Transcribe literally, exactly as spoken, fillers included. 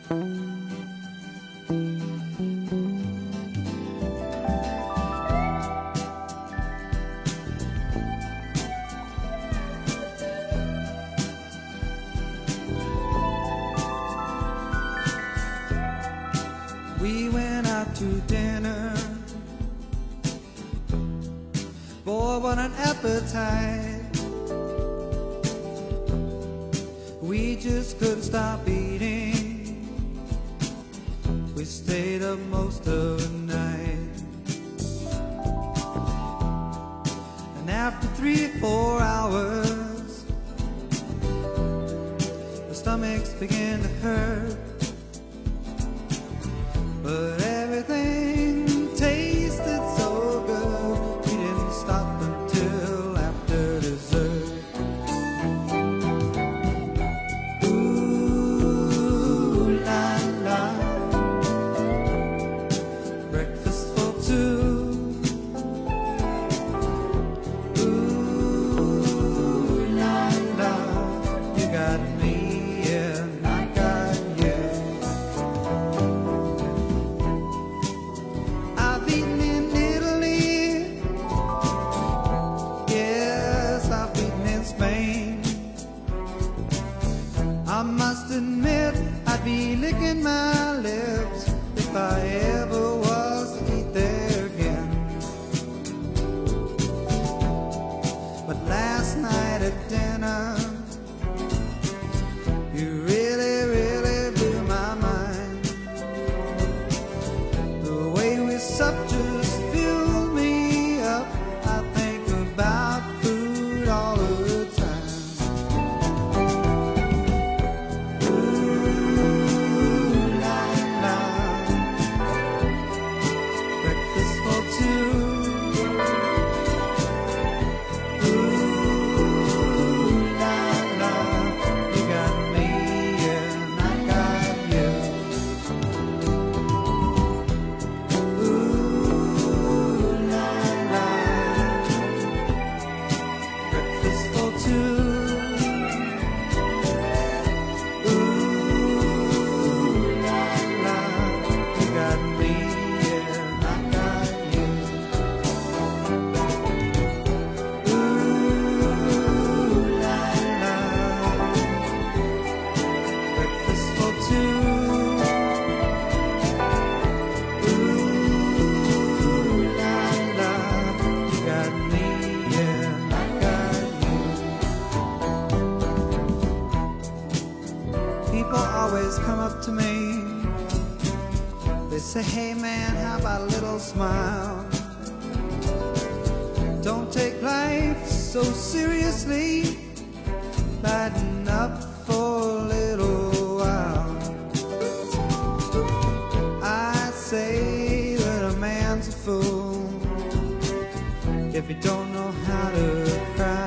We went out to dinner. Boy, what an appetite. We just couldn't stop eating. We stayed up most of the night. And after three, four hours, the stomachs began to hurt. But everything tasted so good, we didn't stop until after dessert. Ooh la la, breakfast for two. Ooh la la, you got me and I got you. I've eaten in Italy, yes, I've eaten in Spain. I must admit I'd be licking my lips if I ever was to eat there again. But last night at dinner, you really, really blew my mind. The way we supped just filled me up. I think about food all the time. Ooh la la, breakfast for two. Ooh la la, you got me and I got you. Ooh la la, breakfast for two. Ooh la la, you got me and I got you. Ooh la la, breakfast for two. Ooh la la, you got me and I got you. People always come up to me. They say, hey man, how about a little smile? Don't take life so seriously. Lighten up for a little while. I say that a man's a fool if you don't know how to cry.